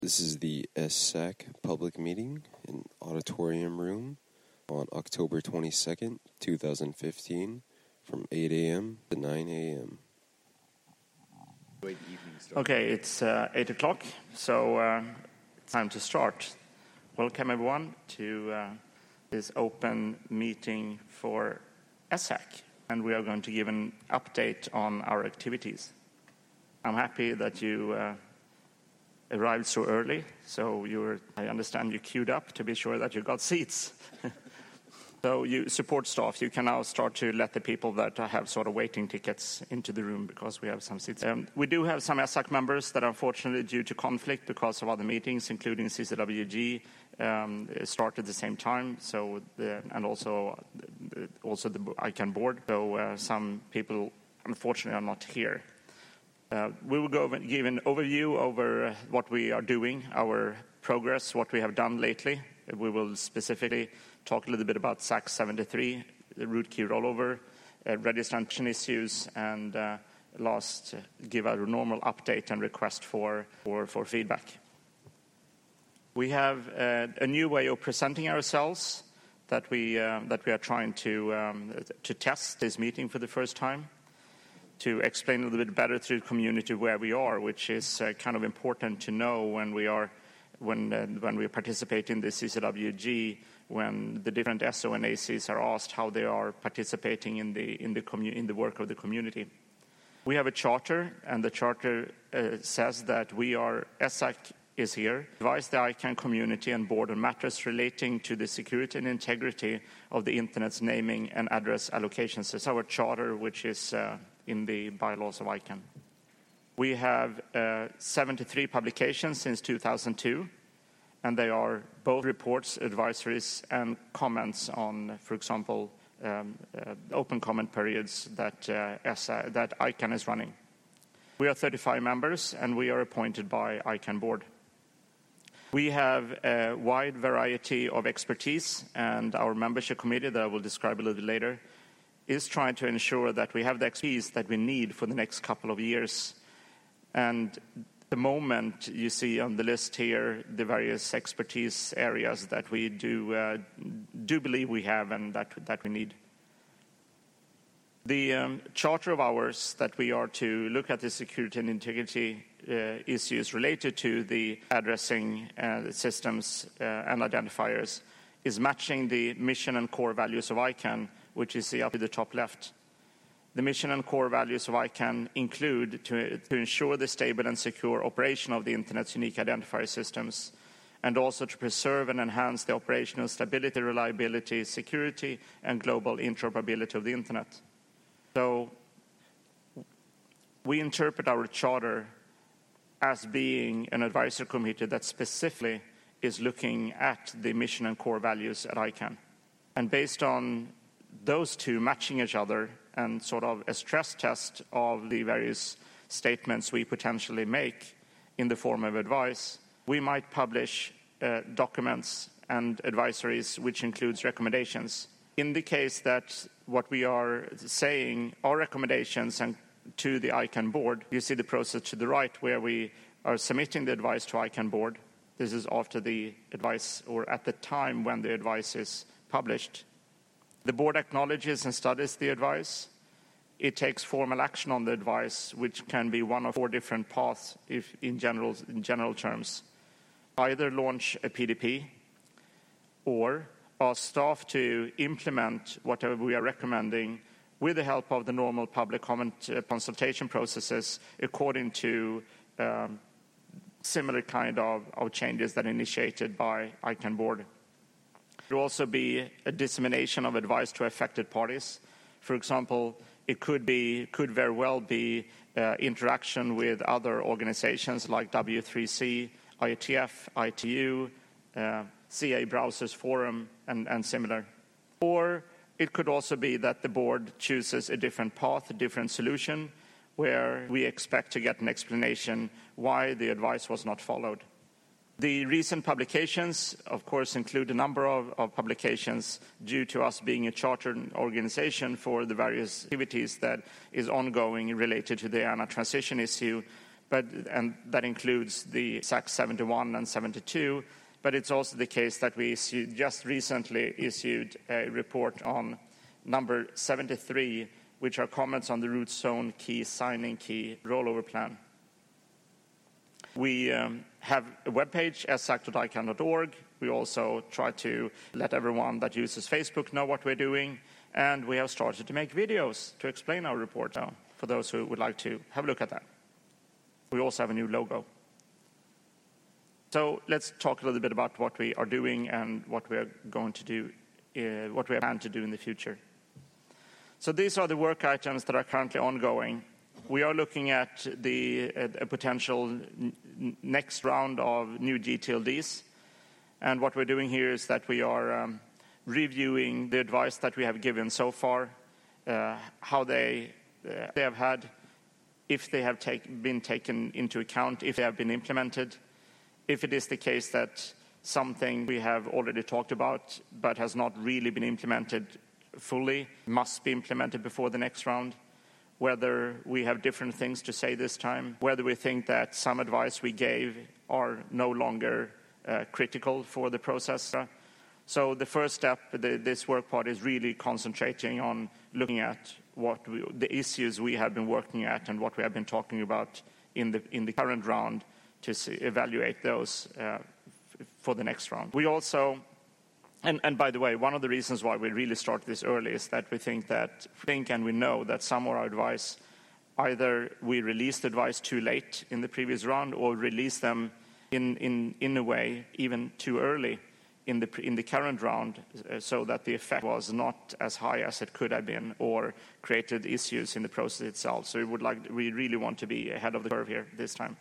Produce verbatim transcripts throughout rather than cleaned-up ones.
This is the S S A C public meeting in Auditorium Room on October twenty-second, twenty fifteen, from eight a.m. to nine a.m. Okay, it's uh, eight o'clock, so uh, it's time to start. Welcome everyone to uh, this open meeting for S S A C, and we are going to give an update on our activities. I'm happy that you uh, arrived so early, so you were, I understand you queued up to be sure that you got seats. So you support staff, you can now start to let the people that have sort of waiting tickets into the room because we have some seats. Um, we do have some S S A C members that unfortunately due to conflict because of other meetings, including C C W G, um, start at the same time. So the, and also also the ICANN board. So uh, some people unfortunately are not here. Uh, we will go and give an overview over uh, what we are doing, our progress, what we have done lately. We will specifically talk a little bit about S A C seventy-three, the root key rollover, uh, registration issues, and uh, last, uh, give a normal update and request for, for, for feedback. We have uh, a new way of presenting ourselves that we, uh, that we are trying to, um, to test this meeting for the first time, to explain a little bit better to the community where we are, which is uh, kind of important to know when we are when uh, when we participate in the C C W G, when the different S O and A Cs are asked how they are participating in the in the commu- in the work of the community. We have a charter, and the charter uh, says that we are S S A C is here, advise the ICANN community and board on matters relating to the security and integrity of the Internet's naming and address allocations. It's our charter, which is uh, in the bylaws of ICANN. We have uh, seventy-three publications since two thousand two, and they are both reports, advisories, and comments on, for example, um, uh, open comment periods that, uh, S A, that ICANN is running. We are thirty-five members, and we are appointed by ICANN board. We have a wide variety of expertise, and our membership committee, that I will describe a little bit later, is trying to ensure that we have the expertise that we need for the next couple of years. And the moment you see on the list here the various expertise areas that we do uh, do believe we have and that that we need. The um, charter of ours that we are to look at the security and integrity uh, issues related to the addressing uh, systems uh, and identifiers is matching the mission and core values of ICANN, which is up to the top left. The mission and core values of ICANN include to, to ensure the stable and secure operation of the Internet's unique identifier systems, and also to preserve and enhance the operational stability, reliability, security, and global interoperability of the Internet. So we interpret our charter as being an advisory committee that specifically is looking at the mission and core values at ICANN. And based on those two matching each other and sort of a stress test of the various statements we potentially make in the form of advice, we might publish uh, documents and advisories which includes recommendations. In the case that what we are saying are recommendations and to the ICANN board, you see the process to the right where we are submitting the advice to ICANN board. This is after the advice or at the time when the advice is published. The board acknowledges and studies the advice. It takes formal action on the advice, which can be one of four different paths if in general, in general terms. Either launch a P D P or ask staff to implement whatever we are recommending with the help of the normal public comment uh, consultation processes according to um, similar kind of, of changes that are initiated by ICANN board. There will also be a dissemination of advice to affected parties. For example, it could be, could very well be uh, interaction with other organizations like W three C, I E T F, I T U, uh, C A Browsers Forum, and, and similar. Or it could also be that the board chooses a different path, a different solution, where we expect to get an explanation why the advice was not followed. The recent publications, of course, include a number of, of publications due to us being a chartered organization for the various activities that is ongoing related to the A N A transition issue. but and that includes the S A C seventy-one and seventy-two. But it's also the case that we issued, just recently issued a report on number seventy-three, which are comments on the root zone key signing key rollover plan. We um, have a webpage, s a c dot i cann dot org. We also try to let everyone that uses Facebook know what we're doing. And we have started to make videos to explain our report now, for those who would like to have a look at that. We also have a new logo. So let's talk a little bit about what we are doing and what we are going to do, uh, what we plan to do in the future. So these are the work items that are currently ongoing. We are looking at the uh, a potential n- next round of new G T L Ds. And what we're doing here is that we are um, reviewing the advice that we have given so far, uh, how they, uh, they have had, if they have take, been taken into account, if they have been implemented, if it is the case that something we have already talked about but has not really been implemented fully must be implemented before the next round, whether we have different things to say this time, whether we think that some advice we gave are no longer uh, critical for the process. So the first step, the, this work part is really concentrating on looking at what we, the issues we have been working at and what we have been talking about in the in the current round to see, evaluate those uh, f- for the next round. We also, and, and by the way, one of the reasons why we really start this early is that we think that, think and we know that some of our advice, either we released advice too late in the previous round or released them in, in, in a way even too early in the, in the current round, uh, so that the effect was not as high as it could have been or created issues in the process itself. So we would like, we really want to be ahead of the curve here this time.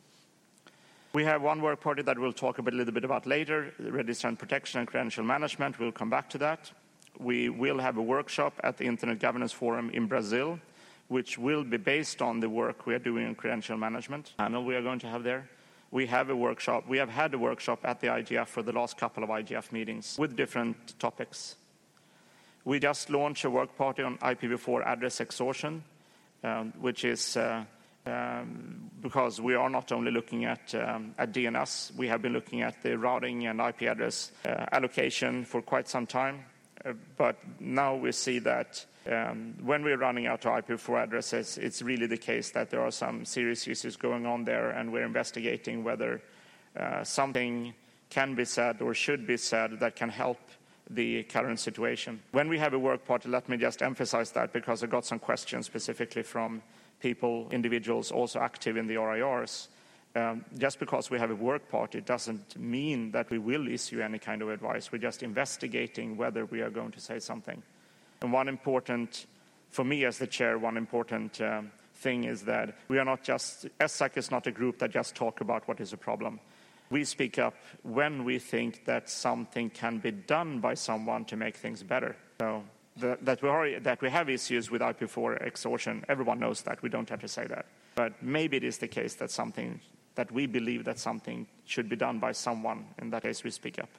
We have one work party that we'll talk a bit, little bit about later, registrant protection and credential management. We'll come back to that. We will have a workshop at the Internet Governance Forum in Brazil, which will be based on the work we are doing on credential management panel we are going to have there. We have a workshop. We have had a workshop at the I G F for the last couple of I G F meetings with different topics. We just launched a work party on I P v four address exhaustion, um, which is uh, Um, because we are not only looking at, um, at D N S, we have been looking at the routing and I P address uh, allocation for quite some time. Uh, but now we see that um, when we're running out of I P v four addresses, it's really the case that there are some serious issues going on there, and we're investigating whether uh, something can be said or should be said that can help the current situation. When we have a work party, let me just emphasize that, because I got some questions specifically from people, individuals also active in the R I Rs. Um, just because we have a work party doesn't mean that we will issue any kind of advice. We're just investigating whether we are going to say something. And one important, for me as the chair, one important um, thing is that we are not just, S A C is not a group that just talk about what is a problem. We speak up when we think that something can be done by someone to make things better. So the, that, we are, that we have issues with I P v four exhaustion, everyone knows that. We don't have to say that. But maybe it is the case that something, that we believe that something should be done by someone. In that case, we speak up.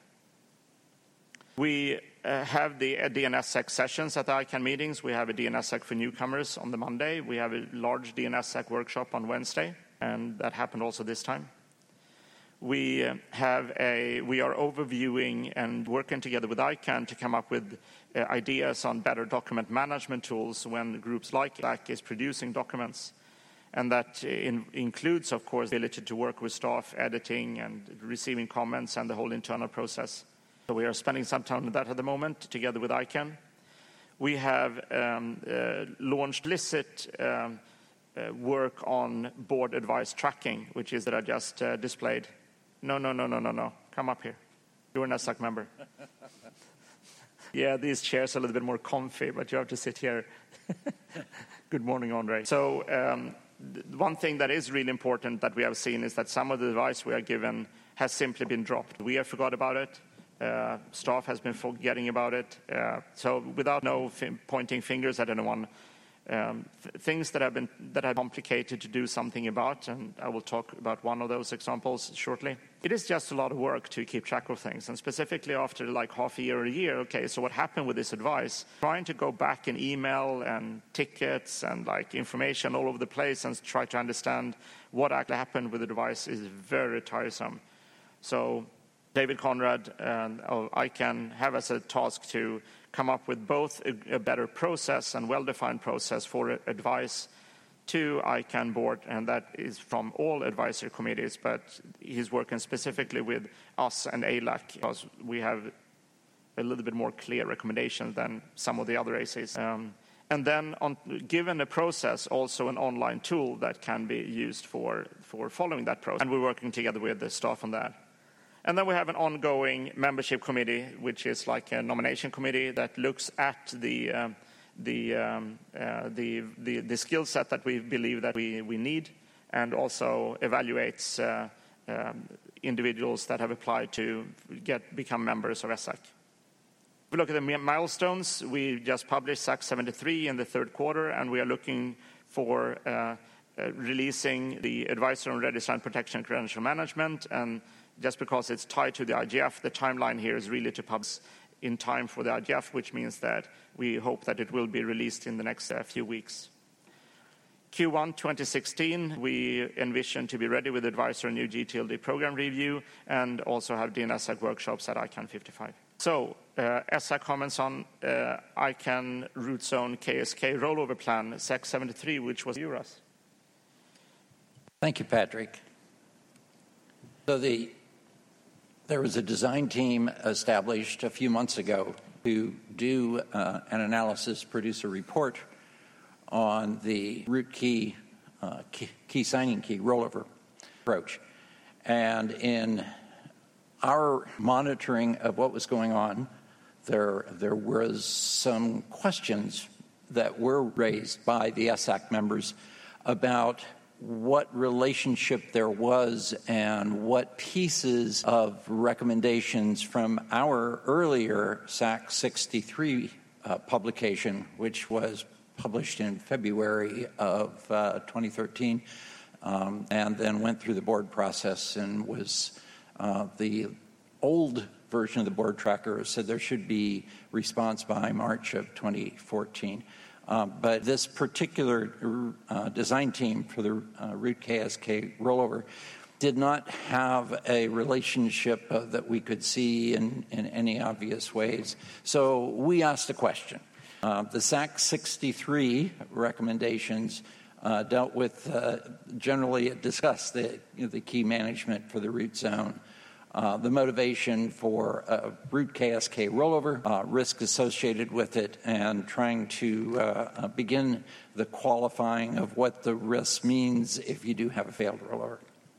We uh, have the uh, D N S S E C sessions at the I CANN meetings. We have a D N S S E C for newcomers on the Monday. We have a large D N S S E C workshop on Wednesday, and that happened also this time. We uh, have a, we are overviewing and working together with I CANN to come up with uh, ideas on better document management tools when groups like S A C is producing documents. And that in, includes, of course, the ability to work with staff, editing and receiving comments and the whole internal process. So we are spending some time on that at the moment together with I CANN. We have um, uh, launched Licit um, uh, work on board advice tracking, which is that I just uh, displayed. No, no, no, no, no, no. Come up here. You're an S A C member. Yeah, these chairs are a little bit more comfy, but you have to sit here. Good morning, Andre. So um, one thing that is really important that we have seen is that some of the advice we are given has simply been dropped. We have forgot about it. Uh, staff has been forgetting about it. Uh, so without no f- pointing fingers at anyone, um, th- things that have been that are complicated to do something about, and I will talk about one of those examples shortly. it is just a lot of work to keep track of things. And specifically after like half a year or a year, okay, so what happened with this advice? Trying to go back in email and tickets and like information all over the place and try to understand what actually happened with the advice is very tiresome. So David Conrad and uh, I can have as a task to come up with both a, a better process and well-defined process for advice to I CAN board, and that is from all advisory committees, but he's working specifically with us and A L A C because we have a little bit more clear recommendations than some of the other A Cs. Um, and then on, given the process, also an online tool that can be used for, for following that process. And we're working together with the staff on that. And then we have an ongoing membership committee, which is like a nomination committee that looks at the um, the, um, uh, the the the skill set that we believe that we, we need, and also evaluates uh, um, individuals that have applied to get become members of ESSAC. If we look at the milestones, we just published SAC seventy-three in the third quarter, and we are looking for uh, uh, releasing the Advisor on Registrar Protection and Credential Management. And just because it's tied to the I G F, the timeline here is really to publish in time for the I G F, which means that we hope that it will be released in the next uh, few weeks. Q one twenty sixteen, we envision to be ready with Advisor and new G T L D program review and also have D N S A C workshops at I CAN fifty-five. So, uh, ESSAC comments on uh, I CAN root zone K S K rollover plan, SAC seventy-three, which was U R A S. Thank you, Patrick. So the There was a design team established a few months ago to do uh, an analysis, produce a report on the root key, uh, key, key signing key rollover approach. And in our monitoring of what was going on, there, there was some questions that were raised by the ESSAC members about what relationship there was and what pieces of recommendations from our earlier SAC sixty-three uh, publication, which was published in February of uh, twenty thirteen, um, and then went through the board process and was uh, the old version of the board tracker said there should be response by March of twenty fourteen. Uh, but this particular uh, design team for the uh, root K S K rollover did not have a relationship uh, that we could see in, in any obvious ways. So we asked a question. Uh, the SAC sixty-three recommendations uh, dealt with, uh, generally discussed the, you know, the key management for the root zone, Uh, the motivation for uh, root K S K rollover, uh, risk associated with it, and trying to uh, uh, begin the qualifying of what the risk means if you do have a failed rollover.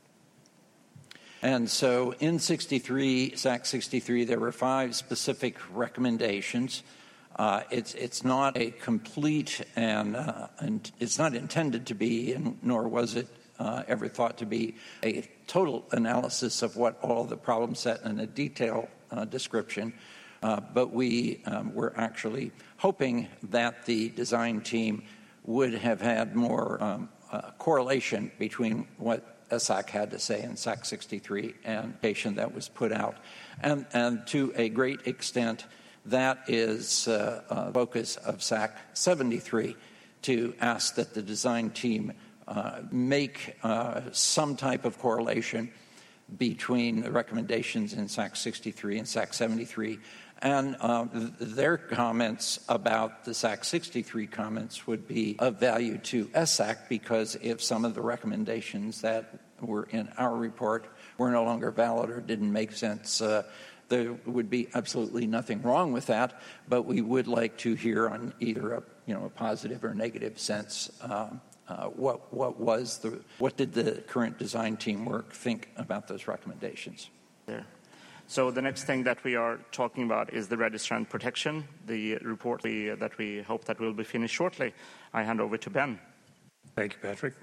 And so in sixty-three, SAC sixty-three, there were five specific recommendations. Uh, it's, it's not a complete and, uh, and it's not intended to be, and nor was it Uh, ever thought to be a total analysis of what all the problem set and a detailed uh, description. Uh, but we um, were actually hoping that the design team would have had more um, uh, correlation between what ESSAC had to say in SAC sixty-three and the patient that was put out. And, and to a great extent, that is uh, a focus of SAC seventy-three, to ask that the design team Uh, make uh, some type of correlation between the recommendations in SAC sixty-three and SAC seventy-three. And uh, th- their comments about the SAC sixty-three comments would be of value to ESSAC, because if some of the recommendations that were in our report were no longer valid or didn't make sense, uh, there would be absolutely nothing wrong with that. But we would like to hear on either a, you know, a positive or negative sense um, Uh, what what was the what did the current design team work think about those recommendations? There. So the next thing that we are talking about is the registrant protection, the report we, that we hope that will be finished shortly. I hand over to Ben. Thank you, Patrick.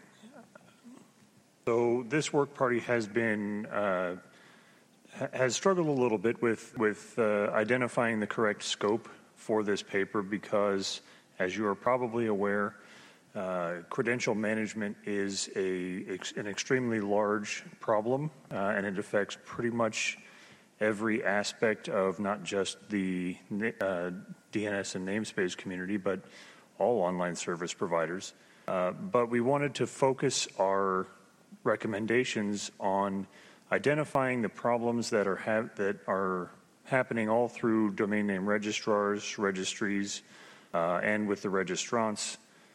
So this work party has been uh, has struggled a little bit with with uh, identifying the correct scope for this paper, because, as you are probably aware, Uh, credential management is a, ex, an extremely large problem, uh, and it affects pretty much every aspect of not just the uh, D N S and namespace community, but all online service providers. Uh, but we wanted to focus our recommendations on identifying the problems that are ha- that are happening all through domain name registrars, registries, uh, and with the registrants,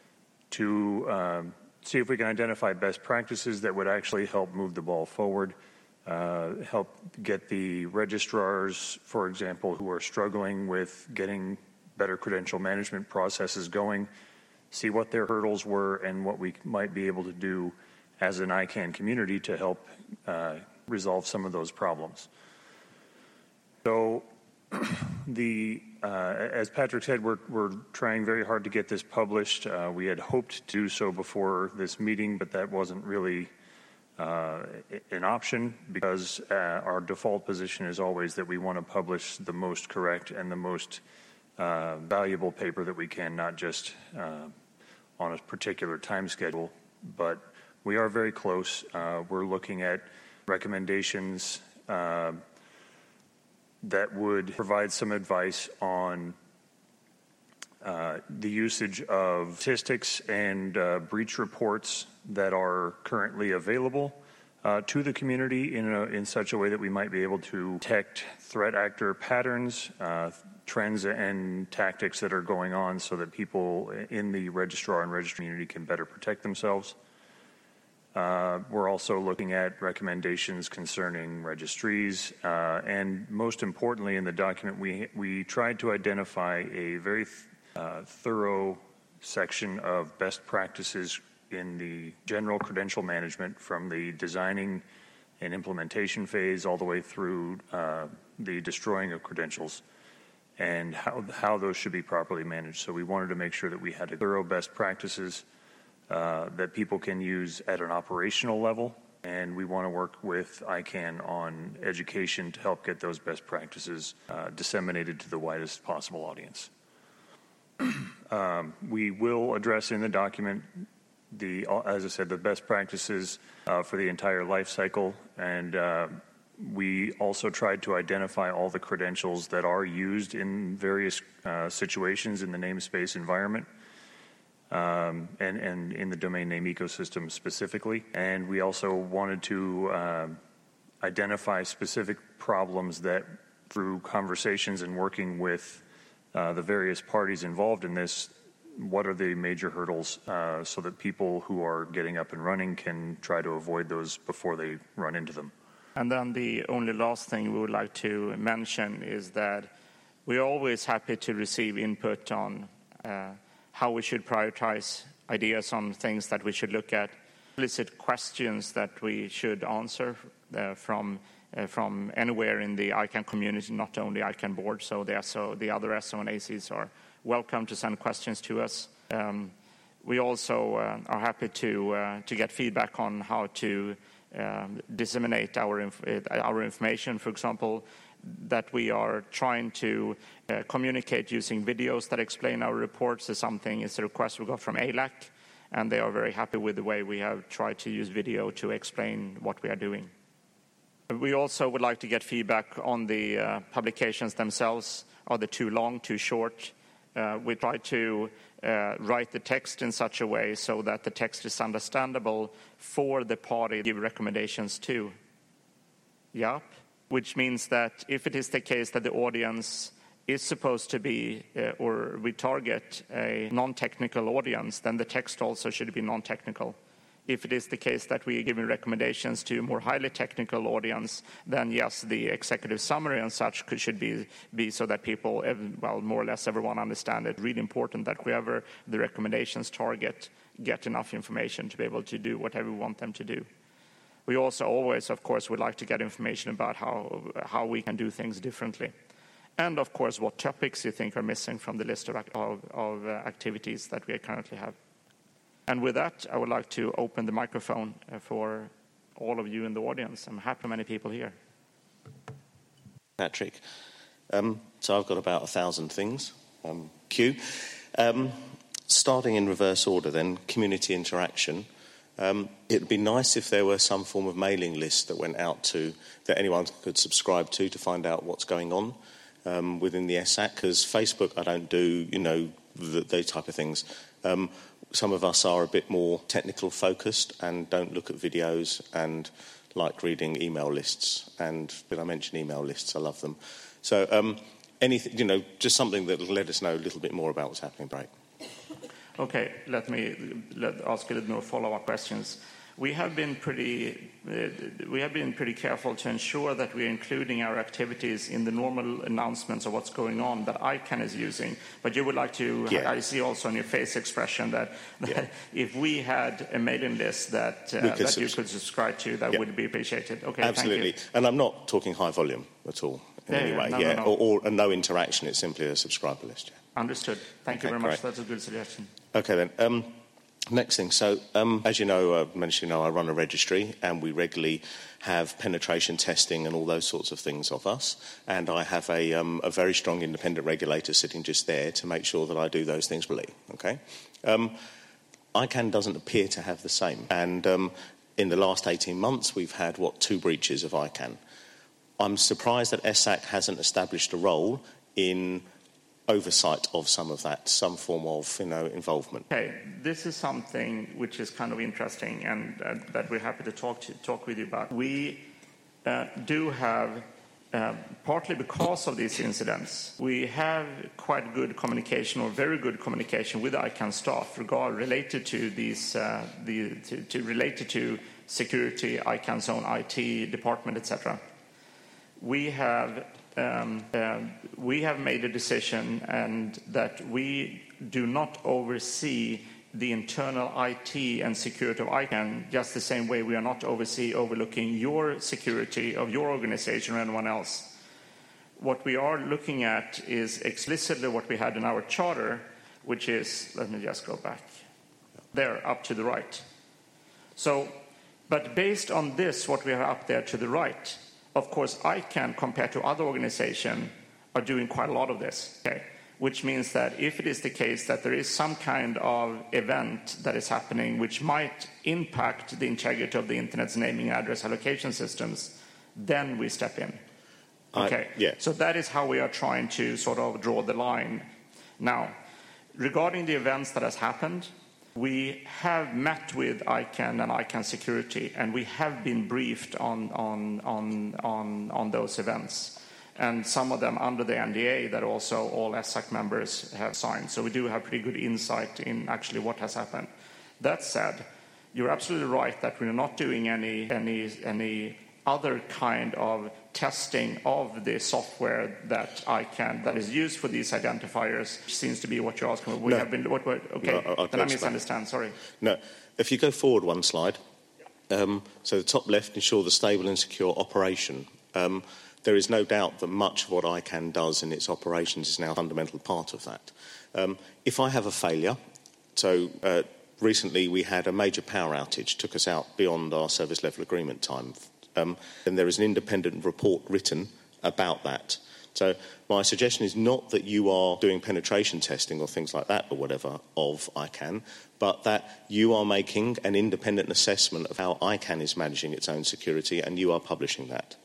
to um, see if we can identify best practices that would actually help move the ball forward, uh, help get the registrars, for example, who are struggling with getting better credential management processes going, see what their hurdles were and what we might be able to do as an I CANN community to help uh, resolve some of those problems. So the, uh, as Patrick said, we're, we're trying very hard to get this published. Uh, we had hoped to do so before this meeting, but that wasn't really uh, an option because uh, our default position is always that we want to publish the most correct and the most uh, valuable paper that we can, not just uh, on a particular time schedule, but we are very close. Uh, we're looking at recommendations uh, that would provide some advice on uh, the usage of statistics and uh, breach reports that are currently available uh, to the community in, a, in such a way that we might be able to detect threat actor patterns, uh, trends and tactics that are going on so that people in the registrar and registry community can better protect themselves. Uh, we're also looking at recommendations concerning registries, uh, and most importantly in the document, we, we tried to identify a very th uh, thorough section of best practices in the general credential management from the designing and implementation phase all the way through uh, the destroying of credentials and how, how those should be properly managed. So we wanted to make sure that we had a thorough best practices Uh, that people can use at an operational level, and we want to work with I CANN on education to help get those best practices uh, disseminated to the widest possible audience. um, we will address in the document the, as I said, the best practices uh, for the entire life cycle, and uh, we also tried to identify all the credentials that are used in various uh, situations in the namespace environment. Um, and, and in the domain name ecosystem specifically. And we also wanted to uh, identify specific problems that through conversations and working with uh, the various parties involved in this, what are the major hurdles uh, so that people who are getting up and running can try to avoid those before they run into them. And then the only last thing we would like to mention is that we're always happy to receive input on uh, how we should prioritize ideas on things that we should look at, explicit questions that we should answer uh, from uh, from anywhere in the I CANN community, not only I CANN board. So the, S O, the other S O and A Cs are welcome to send questions to us. Um, we also uh, are happy to uh, to get feedback on how to um, disseminate our inf our information. For example, that we are trying to uh, communicate using videos that explain our reports is something, it's a request we got from A L A C, and they are very happy with the way we have tried to use video to explain what we are doing. We also would like to get feedback on the uh, publications themselves. Are they too long, too short? Uh, we try to uh, write the text in such a way so that the text is understandable for the party to give recommendations to. Yep. Which means that if it is the case that the audience is supposed to be, uh, or we target a non-technical audience, then the text also should be non-technical. If it is the case that we are giving recommendations to a more highly technical audience, then yes, the executive summary and such could, should be, be so that people, well, more or less everyone understand it. Really important that whoever the recommendations target get enough information to be able to do whatever we want them to do. We also always, of course, would like to get information about how, how we can do things differently. And, of course, what topics you think are missing from the list of, of, of uh, activities that we currently have. And with that, I would like to open the microphone uh, for all of you in the audience. I'm happy many people here. Patrick. Um, so I've got about a thousand things. Um, Q. Um, starting in reverse order then, community interaction. Um, it would be nice if there were some form of mailing list that went out to, that anyone could subscribe to to find out what's going on um, within the S A C, because Facebook I don't do, you know, the, those type of things. Um, some of us are a bit more technical focused and don't look at videos and like reading email lists. And did I mention email lists? I love them. So um, anything, you know, just something that will let us know a little bit more about what's happening, Brake. Okay, let me let, ask a little more follow-up questions. We have been pretty uh, we have been pretty careful to ensure that we're including our activities in the normal announcements of what's going on that ICANN is using. But you would like to, yeah. I see also on your face expression that, that yeah. if we had a mailing list that uh, that subs- you could subscribe to, that yeah. would be appreciated. Okay, absolutely. Thank you. And I'm not talking high volume at all in yeah, any yeah, way. no, yeah, no, no. Or, or no interaction. It's simply a subscriber list. Yeah. Understood. Thank okay, you very much. great. That's a good suggestion. Okay then. Um, next thing. So, um, as you know, uh, many of you know, I run a registry, and we regularly have penetration testing and all those sorts of things of us. And I have a, um, a very strong independent regulator sitting just there to make sure that I do those things really. Okay. Um, ICANN doesn't appear to have the same. And um, in the last eighteen months, we've had what two breaches of ICANN. I'm surprised that S A C hasn't established a role in oversight of some of that, some form of, you know, involvement. Okay, this is something which is kind of interesting, and uh, that we're happy to talk to talk with you about. We uh, do have, uh, partly because of these incidents, we have quite good communication, or very good communication, with ICANN staff regard related to these, uh, the to, to related to security, ICANN's own I T department, et cetera. We have. Um, uh, we have made a decision and that we do not oversee the internal I T and security of ICANN just the same way we are not oversee overlooking your security of your organization or anyone else. What we are looking at is explicitly what we had in our charter, which is, let me just go back, there, up to the right. So, but based on this, what we have up there to the right, of course, ICANN, compared to other organizations, are doing quite a lot of this, okay? Which means that if it is the case that there is some kind of event that is happening which might impact the integrity of the Internet's naming address allocation systems, then we step in. Okay, I, yeah. So that is how we are trying to sort of draw the line. Now, regarding the events that has happened, we have met with ICANN and ICANN Security, and we have been briefed on, on, on, on, on those events. And some of them under the N D A that also all S A C members have signed. So we do have pretty good insight in actually what has happened. That said, you're absolutely right that we're not doing any, any, any other kind of testing of the software that ICANN that is used for these identifiers. Seems to be what you're asking. We no. have been. What, what, okay, no, I'll then I misunderstand. Sorry. No, if you go forward one slide, um, so the top left, ensure the stable and secure operation. Um, there is no doubt that much of what ICANN does in its operations is now a fundamental part of that. Um, if I have a failure, so uh, recently we had a major power outage, took us out beyond our service level agreement time. Um, and there is an independent report written about that. So my suggestion is not that you are doing penetration testing or things like that or whatever of ICANN, but that you are making an independent assessment of how ICANN is managing its own security, and you are publishing that.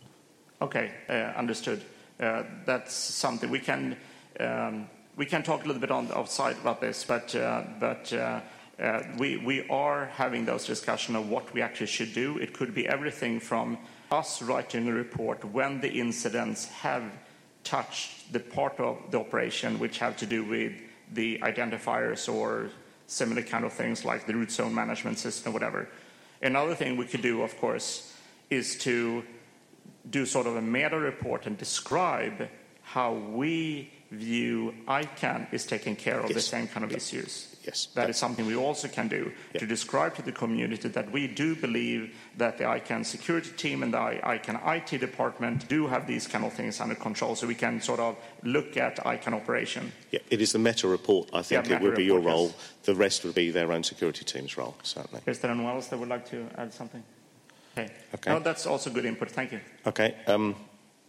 Okay, uh, understood. Uh, that's something we can um, we can talk a little bit on the outside about this, but uh, but. Uh, Uh, we, we are having those discussions of what we actually should do. It could be everything from us writing a report when the incidents have touched the part of the operation which have to do with the identifiers or similar kind of things like the root zone management system or whatever. Another thing we could do, of course, is to do sort of a meta report and describe how we view ICANN is taking care of yes. the same kind of issues. Yes. That is something we also can do, yeah. to describe to the community that we do believe that the ICANN security team and the ICANN I T department do have these kind of things under control, so we can sort of look at ICANN operation. Yeah, it is the meta report. I think yeah, it would be report, your role. Yes. The rest would be their own security team's role, certainly. Is there anyone else that would like to add something? Okay. Okay. No, that's also good input. Thank you. Okay. Um,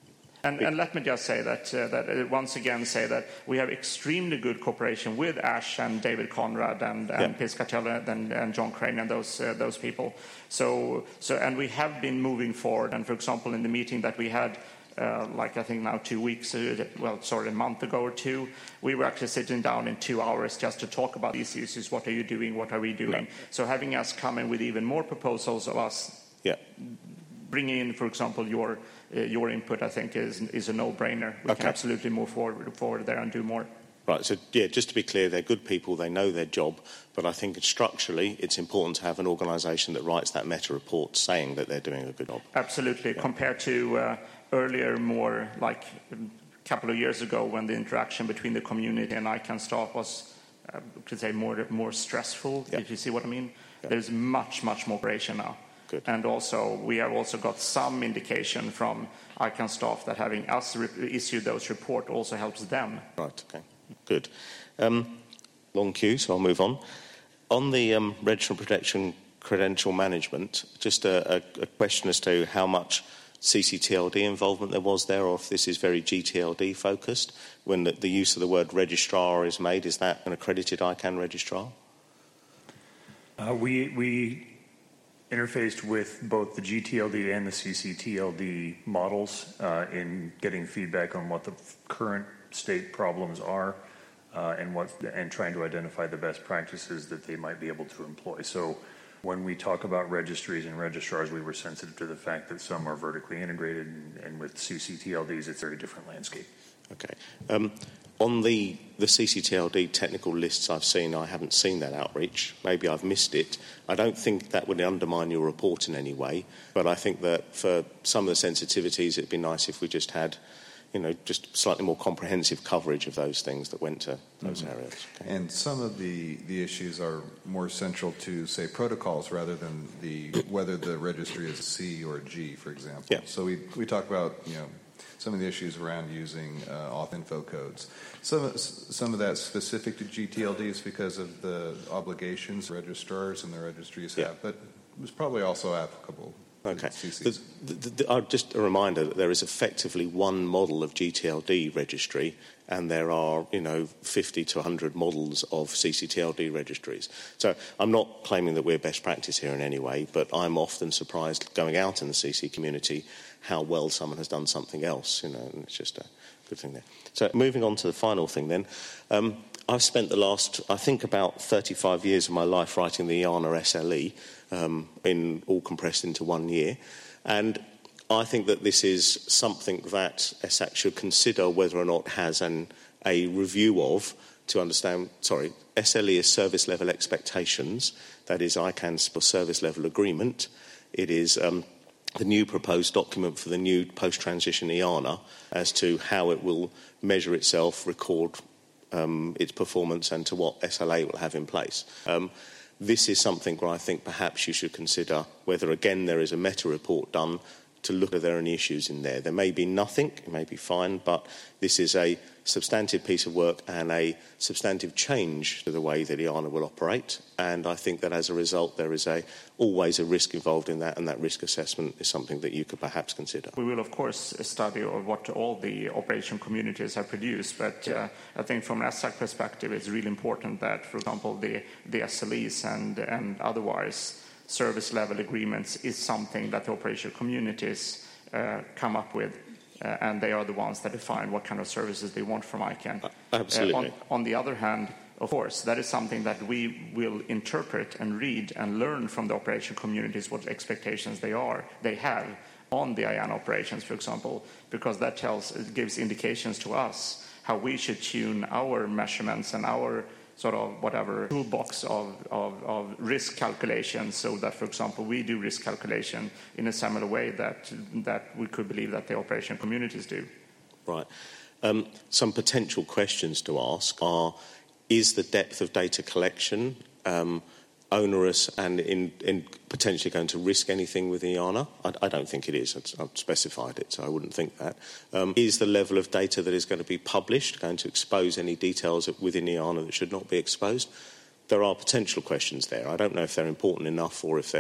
And, and let me just say that, uh, that uh, once again say that we have extremely good cooperation with Ash and David Conrad and, and yeah. Piers Catella and, and John Crane and those uh, those people. So, so and we have been moving forward. And for example, in the meeting that we had, uh, like I think now two weeks, uh, well, sorry, a month ago or two, we were actually sitting down in two hours just to talk about these issues. What are you doing? What are we doing? Yeah. So having us come in with even more proposals of us. Yeah. Bringing in, for example, your uh, your input, I think, is is a no-brainer. We okay. can absolutely move forward, forward there and do more. Right. So, yeah, just to be clear, they're good people. They know their job. But I think structurally, it's important to have an organisation that writes that meta report saying that they're doing a good job. Absolutely. Yeah. Compared to uh, earlier, more like a couple of years ago, when the interaction between the community and ICANN staff was, uh, to say, more more stressful. Yeah. If you see what I mean? Yeah. There's much, much more cooperation now. Good. And also, we have also got some indication from ICANN staff that having us re- issue those reports also helps them. Right, okay, good. Um, long queue, so I'll move on. On the um, Register and Protection Credential Management, just a, a, a question as to how much C C T L D involvement there was there, or if this is very G T L D focused. When the, the use of the word registrar is made, is that an accredited ICANN registrar? Uh, we... we interfaced with both the G T L D and the C C T L D models uh, in getting feedback on what the current state problems are uh, and what and trying to identify the best practices that they might be able to employ. So when we talk about registries and registrars, we were sensitive to the fact that some are vertically integrated, and, and with C C T L Ds, it's a very different landscape. Okay. Um, on the, the C C T L D technical lists I've seen, I haven't seen that outreach. Maybe I've missed it. I don't think that would undermine your report in any way, but I think that for some of the sensitivities, it'd be nice if we just had, you know, just slightly more comprehensive coverage of those things that went to those mm-hmm. areas. Okay. And some of the, the issues are more central to, say, protocols rather than the whether the registry is a C or a G, for example. Yeah. So we we talk about, you know, some of the issues around using uh, auth info codes. Some, some of that's specific to G T L Ds because of the obligations registrars and the registries yeah. have, but it was probably also applicable. Okay. The, the, the, uh, just a reminder that there is effectively one model of G T L D registry, and there are, you know, fifty to one hundred models of C C T L D registries. So I'm not claiming that we're best practice here in any way, but I'm often surprised going out in the C C community how well someone has done something else, you know, and it's just a good thing there. So moving on to the final thing then. Um, I've spent the last, I think, about thirty-five years of my life writing the IANA S L E, um, in all compressed into one year. And I think that this is something that E S A C should consider whether or not has an, a review of to understand, sorry, S L E is service level expectations. That is ICANN's service level agreement. It is um, the new proposed document for the new post-transition IANA as to how it will measure itself, record Um, its performance and to what S L A will have in place. Um, this is something where I think perhaps you should consider whether, again, there is a meta report done to look at there are any issues in there. There may be nothing, it may be fine, but this is a substantive piece of work and a substantive change to the way that IANA will operate. And I think that as a result, there is a, always a risk involved in that, and that risk assessment is something that you could perhaps consider. We will, of course, study what all the operation communities have produced, but uh, I think from an E S A C perspective, it's really important that, for example, the, the S L Es and, and otherwise service level agreements is something that the operation communities uh, come up with. Uh, and they are the ones that define what kind of services they want from ICANN. Uh, absolutely. Uh, on, on the other hand, of course, that is something that we will interpret and read and learn from the operation communities what expectations they are, they have on the IANA operations, for example, because that tells, it gives indications to us how we should tune our measurements and our sort of whatever toolbox of, of, of risk calculation, so that, for example, we do risk calculation in a similar way that that we could believe that the operation communities do. Right. Um, some potential questions to ask are, is the depth of data collection um, onerous and in, in potentially going to risk anything with IANA? I, I don't think it is. It's, I've specified it, so I wouldn't think that. Um, is the level of data that is going to be published going to expose any details within IANA that should not be exposed? There are potential questions there. I don't know if they're important enough or if they're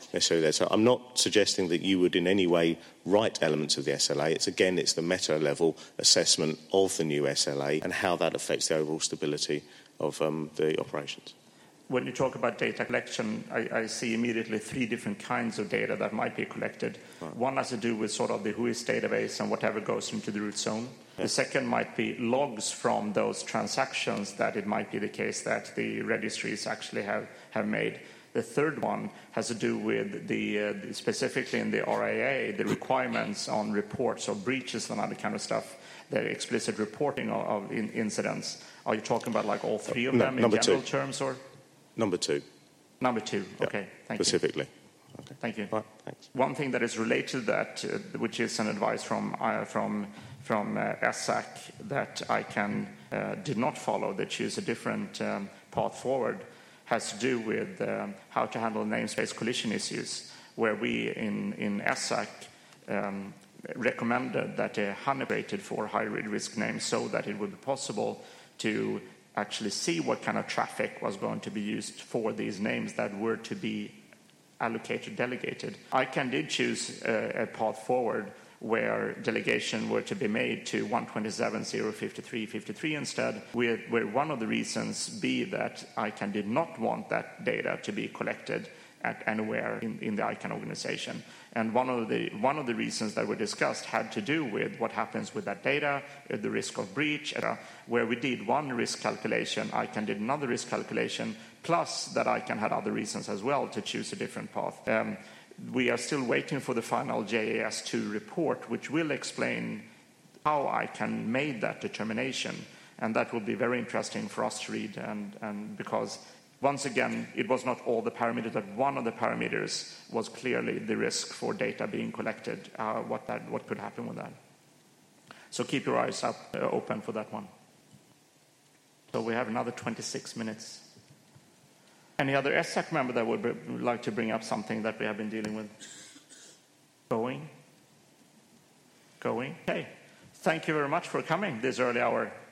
necessarily there. So I'm not suggesting that you would in any way write elements of the S L A. It's again, it's the meta-level assessment of the new S L A and how that affects the overall stability of um, the operations. When you talk about data collection, I, I see immediately three different kinds of data that might be collected. Right. One has to do with sort of the W H O I S database and whatever goes into the root zone. Yeah. The second might be logs from those transactions that it might be the case that the registries actually have, have made. The third one has to do with the, uh, the specifically in the R A A, the requirements on reports of breaches and other kind of stuff, the explicit reporting of, of in, incidents. Are you talking about like all three of no, them in general two. terms, or? Number two. Number two. Okay, yeah, thank specifically. you. Specifically. Okay. Thank you. Right, thanks. One thing that is related to that, uh, which is an advice from uh, from from uh, S A C that I can uh, did not follow, that choose a different um, path forward, has to do with um, how to handle namespace collision issues, where we in in S A C um, recommended that a honey rated for high risk names so that it would be possible to actually see what kind of traffic was going to be used for these names that were to be allocated, delegated. I can did choose a, a path forward where delegation were to be made to one twenty-seven dot zero fifty-three fifty-three instead, where, where one of the reasons be that I C A N did not want that data to be collected at anywhere in, in the I C A N organization. And one of the one of the reasons that were discussed had to do with what happens with that data, the risk of breach, et cetera. Where we did one risk calculation, I C A N did another risk calculation, plus that I C A N had other reasons as well to choose a different path. Um, we are still waiting for the final J A S two report, which will explain how I C A N made that determination. And that will be very interesting for us to read, and, and because once again, it was not all the parameters, but one of the parameters was clearly the risk for data being collected, uh, what, that, what could happen with that. So keep your eyes up, uh, open for that one. So we have another twenty-six minutes. Any other S A C member that would, be, would like to bring up something that we have been dealing with? Going? Going? Okay. Thank you very much for coming this early hour.